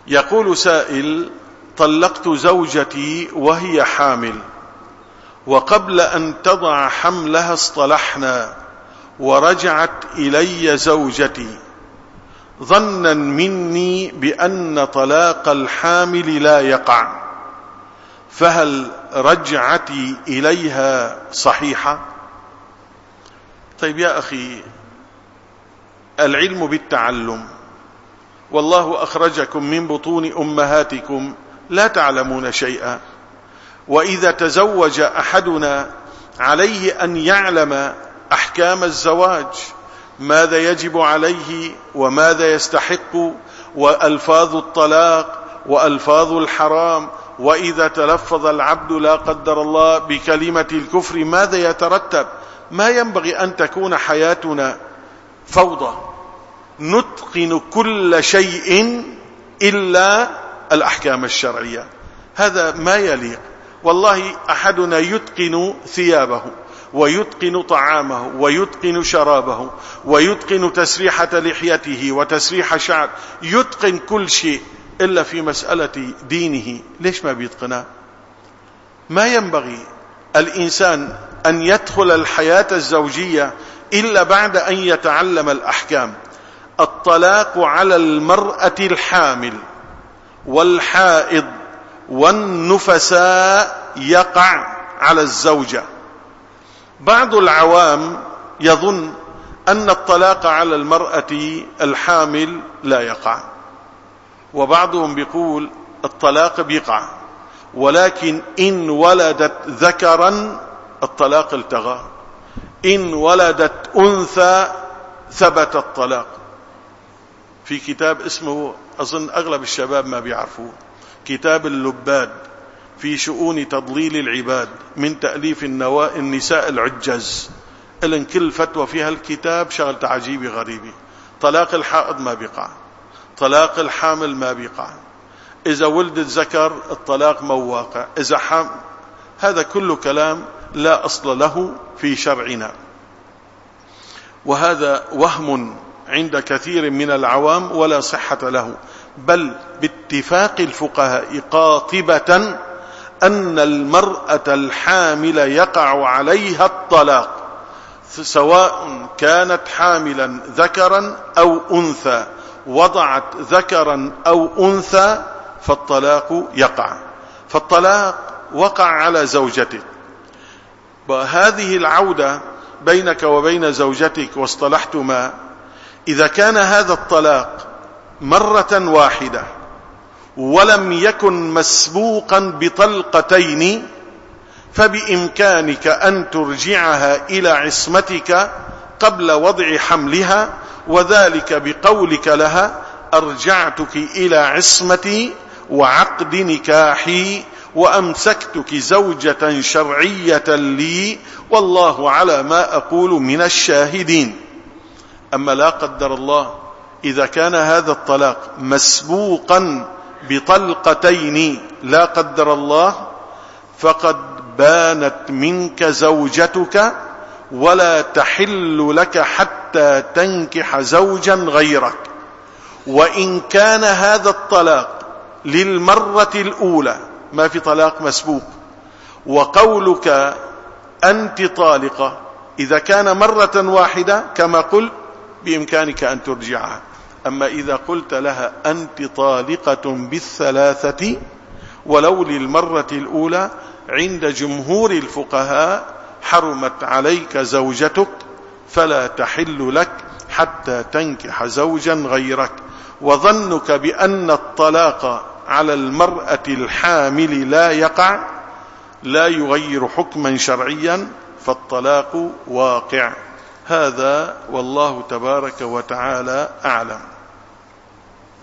يقول سائل: طلقت زوجتي وهي حامل، وقبل أن تضع حملها اصطلحنا، ورجعت إلي زوجتي ظنا مني بأن طلاق الحامل لا يقع، فهل رجعتي إليها صحيحة؟ طيب يا أخي، العلم بالتعلم، والله أخرجكم من بطون أمهاتكم لا تعلمون شيئا. وإذا تزوج أحدنا عليه أن يعلم أحكام الزواج، ماذا يجب عليه وماذا يستحق، وألفاظ الطلاق وألفاظ الحرام، وإذا تلفظ العبد لا قدر الله بكلمة الكفر ماذا يترتب. ما ينبغي أن تكون حياتنا فوضى نتقن كل شيء إلا الأحكام الشرعية، هذا ما يليق. والله أحدنا يتقن ثيابه ويتقن طعامه ويتقن شرابه ويتقن تسريحة لحيته وتسريح شعر، يتقن كل شيء إلا في مسألة دينه. ليش ما بيتقنها؟ ما ينبغي الإنسان أن يدخل الحياة الزوجية إلا بعد أن يتعلم الأحكام. الطلاق على المرأة الحامل والحائض والنفساء يقع على الزوجة. بعض العوام يظن أن الطلاق على المرأة الحامل لا يقع، وبعضهم بيقول الطلاق بيقع، ولكن إن ولدت ذكرا الطلاق التغى، إن ولدت أنثى ثبت الطلاق. في كتاب اسمه، أظن أغلب الشباب ما بيعرفوه، كتاب اللباد في شؤون تضليل العباد، من تأليف النساء العجز. إلن كل فتوى في هالكتاب شغلة عجيبة غريبة. طلاق الحائض ما بيقع، طلاق الحامل ما بيقع، إذا ولدت ذكر الطلاق مو واقع، إذا حامل. هذا كله كلام لا أصل له في شرعنا، وهذا وهم عند كثير من العوام ولا صحة له. بل باتفاق الفقهاء قاطبة أن المرأة الحامل يقع عليها الطلاق، سواء كانت حاملا ذكرا أو أنثى، وضعت ذكرا أو أنثى فالطلاق يقع. فالطلاق وقع على زوجتك، وهذه العودة بينك وبين زوجتك واصطلحتما، إذا كان هذا الطلاق مرة واحدة ولم يكن مسبوقا بطلقتين، فبإمكانك أن ترجعها إلى عصمتك قبل وضع حملها، وذلك بقولك لها: أرجعتك إلى عصمتي وعقد نكاحي، وأمسكتك زوجة شرعية لي، والله على ما أقول من الشاهدين. أما لا قدر الله إذا كان هذا الطلاق مسبوقا بطلقتين لا قدر الله، فقد بانت منك زوجتك، ولا تحل لك حتى تنكح زوجا غيرك. وإن كان هذا الطلاق للمرة الأولى، ما في طلاق مسبوق، وقولك أنت طالقة إذا كان مرة واحدة كما قلت بإمكانك أن ترجعها. أما إذا قلت لها أنت طالقة بالثلاثة ولو للمرة الأولى، عند جمهور الفقهاء حرمت عليك زوجتك، فلا تحل لك حتى تنكح زوجا غيرك. وظنك بأن الطلاق على المرأة الحامل لا يقع لا يغير حكما شرعيا، فالطلاق واقع. هذا والله تبارك وتعالى أعلم.